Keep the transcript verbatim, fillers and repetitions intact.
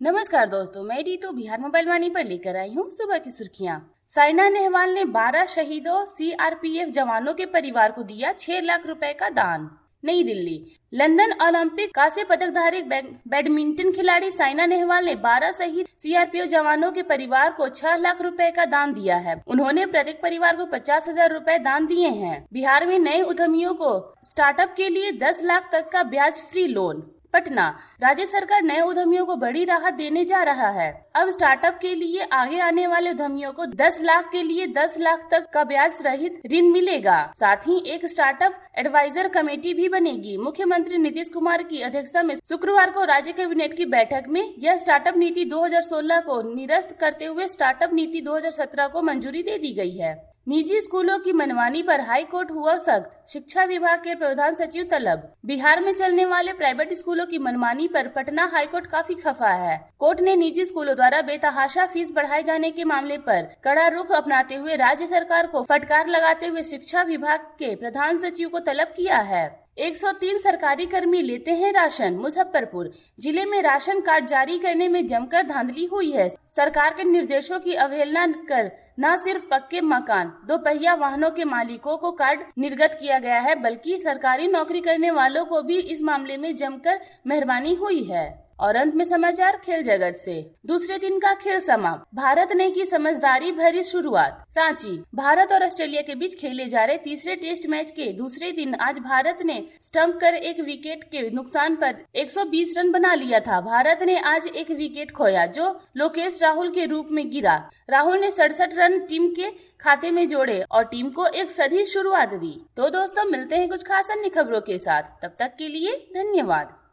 नमस्कार दोस्तों, मैं रीतू बिहार मोबाइल वाणी पर लेकर आई हूँ सुबह की सुर्खियाँ। साइना नेहवाल ने बारह शहीदों सीआरपीएफ जवानों के परिवार को दिया छह लाख रुपए का दान। नई दिल्ली। लंदन ओलंपिक कांस्य पदकधारी बैडमिंटन खिलाड़ी साइना नेहवाल ने बारह शहीद सीआरपीएफ जवानों के परिवार को छह लाख रुपए का दान दिया है। उन्होंने प्रत्येक परिवार को पचास हजार रूपए दान दिए हैं। बिहार में नए उद्यमियों को स्टार्टअप के लिए दस लाख तक का ब्याज फ्री लोन। पटना। राज्य सरकार नए उद्यमियों को बड़ी राहत देने जा रहा है। अब स्टार्टअप के लिए आगे आने वाले उद्यमियों को दस लाख के लिए दस लाख तक का ब्याज रहित ऋण मिलेगा। साथ ही एक स्टार्टअप एडवाइजर कमेटी भी बनेगी। मुख्यमंत्री नीतीश कुमार की अध्यक्षता में शुक्रवार को राज्य कैबिनेट की बैठक में यह स्टार्टअप नीति दो हज़ार सोलह को निरस्त करते हुए स्टार्टअप नीति दो हज़ार सत्रह को मंजूरी दे दी गई है। निजी स्कूलों की मनमानी पर हाई कोर्ट हुआ सख्त, शिक्षा विभाग के प्रधान सचिव तलब। बिहार में चलने वाले प्राइवेट स्कूलों की मनमानी पर पटना हाई कोर्ट काफी खफा है। कोर्ट ने निजी स्कूलों द्वारा बेतहाशा फीस बढ़ाए जाने के मामले पर कड़ा रुख अपनाते हुए राज्य सरकार को फटकार लगाते हुए शिक्षा विभाग के प्रधान सचिव को तलब किया है। एक सौ तीन सरकारी कर्मी लेते हैं राशन। मुजफ्फरपुर जिले में राशन कार्ड जारी करने में जमकर धांधली हुई है। सरकार के निर्देशों की अवहेलना कर न सिर्फ पक्के मकान, दो पहिया वाहनों के मालिकों को कार्ड निर्गत किया गया है, बल्कि सरकारी नौकरी करने वालों को भी इस मामले में जमकर मेहरबानी हुई है। और अंत में समाचार खेल जगत से। दूसरे दिन का खेल समाप्त। भारत ने की समझदारी भरी शुरुआत। रांची। भारत और ऑस्ट्रेलिया के बीच खेले जा रहे तीसरे टेस्ट मैच के दूसरे दिन आज भारत ने स्टंप कर एक विकेट के नुकसान पर एक सौ बीस रन बना लिया था। भारत ने आज एक विकेट खोया जो लोकेश राहुल के रूप में गिरा। राहुल ने सड़सठ रन टीम के खाते में जोड़े और टीम को एक सदी शुरुआत दी। तो दोस्तों, मिलते हैं कुछ खास अन्य खबरों के साथ। तब तक के लिए धन्यवाद।